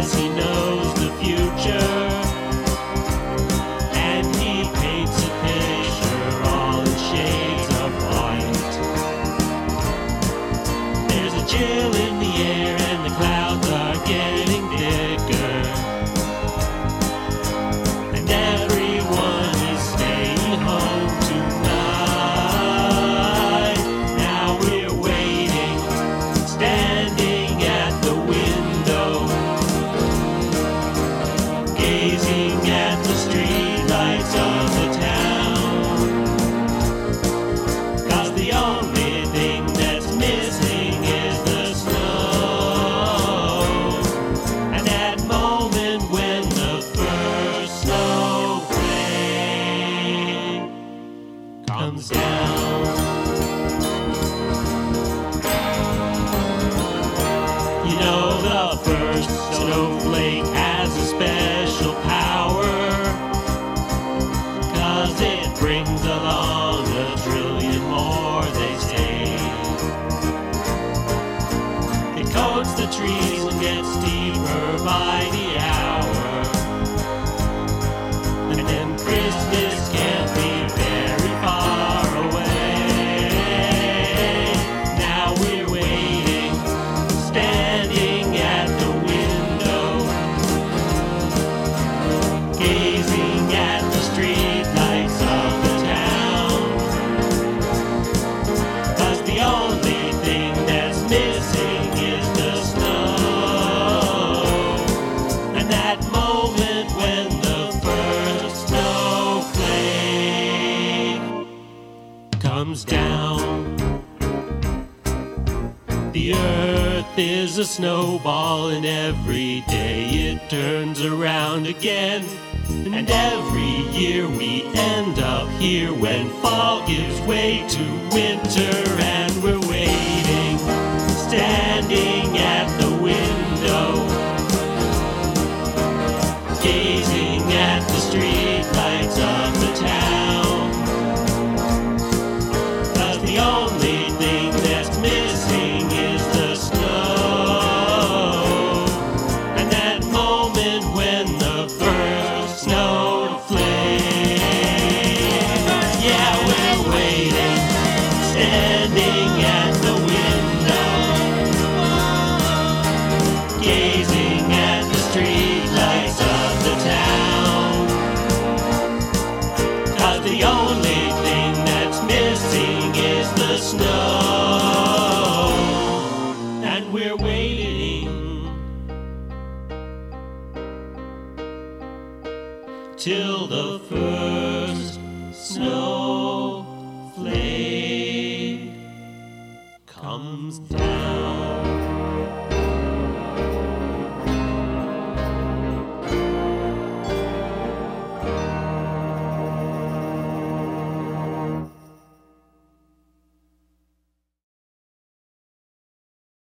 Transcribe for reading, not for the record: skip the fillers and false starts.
'cause he knows the future. And he paints a picture all in shades of white. There's a chill in the air and the clouds are getting thicker. And everyone is staying home tonight. Now we're waiting, standing at the window, gazing at the streetlights of the town. 'Cause the only thing that's missing is the snow. And that moment when the first snowflake comes down. You know the first snowflake has a special power, 'cause it brings along a trillion more, they say. It coats the trees and gets deeper by the hour. And then Christmas can't be very far away. Now we're waiting, standing at the window, gazing at the streetlights of the town. 'Cause the only thing that's missing is the snow. And that moment when the first snowflake comes down. The earth is a snowball and every day it turns around again. And every year we end up here when fall gives way to winter. And we're waiting, standing at the window, gazing at the streetlights of the town. 'Cause the only thing that's missing is the snow. And that moment when the first snowflake. Yeah, we're waiting, standing at the window, gazing at the streetlights of the town. 'Cause the only thing that's missing is the snow. And we're waiting till the first snowflake comes down.